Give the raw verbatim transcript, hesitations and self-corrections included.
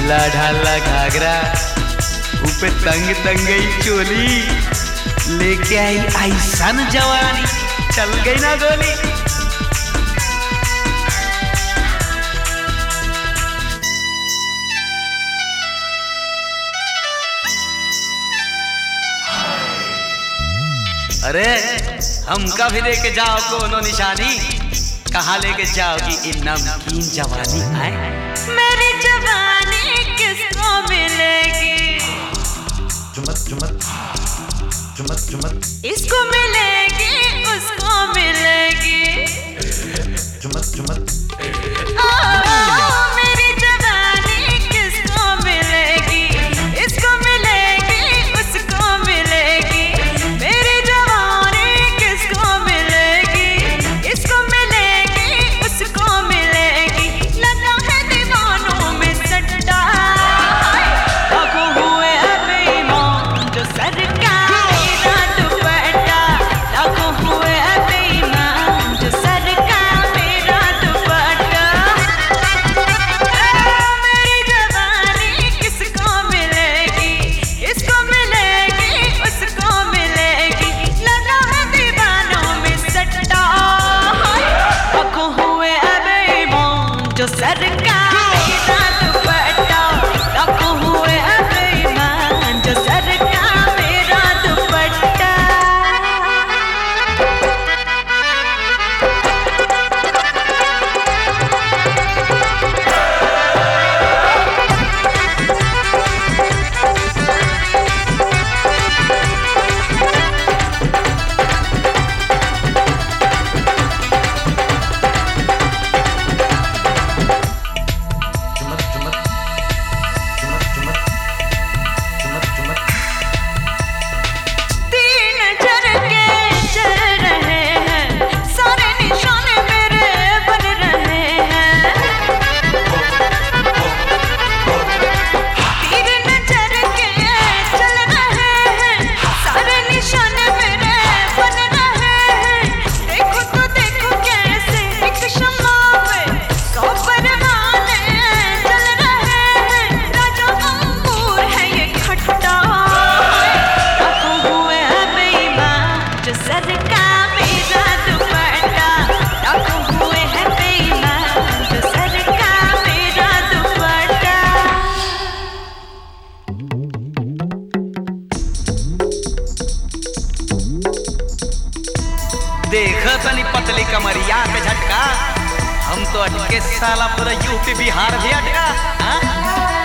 ढीला ढाला घाघरा ऊपर तंग तंगई चोली लेके आई ऐसन जवानी चल गई ना गोली। अरे हमका भी लेके जाओ कोनो निशानी, कहाँ लेके जाओगी इन नमकीन जवानी आए। मेरी जवानी किसको मिलेगी, चुमत चुमत चुमत चुमत इसको मिलेगी उसको मिलेगी, चुमत चुमत ओ, मेरी जवानी किसको मिलेगी, इसको मिलेगी उसको मिलेगी, मेरी जवानी किसको मिलेगी, इसको मिलेगी उसको मिलेगी। लगा है दीवानों में सट्टा, अब हुए बेईमान जो सरकारी रात बटा, लाखों हुए बेईमान जो सरकारी रात बटा। मेरी जवानी किसको मिलेगी, इसको मिलेगी उसको मिलेगी, लगा है दीवानों में सट्टा, लाखों हुए बेईमान जो सरकारी रात बटा, लाखों हुए बेईमान जो सरकारी रात बटा। चुमत चुमत चुमत चुमत चुमत चुमत तीन झरके चल रहे हैं, सारे निशाने मेरे बन रहे हैं। तीन झरके चल रहे हैं, सारे निशाने मेरे बन रहे हैं। देखो तो देखो कैसे एक शम्मा पे सौ परवाने चल रहे हैं। राजा अंगूर है ये खट्टा, लाखों हुए बेईमान जो सरकारी रात बटा, लाखों हुए हैं बेईमान जो सरकारी रात बटा। देखो तनी पतली कमरिया के झटका, हम तो अटके साला पूरा यूपी बिहार भी अटका। हाँ?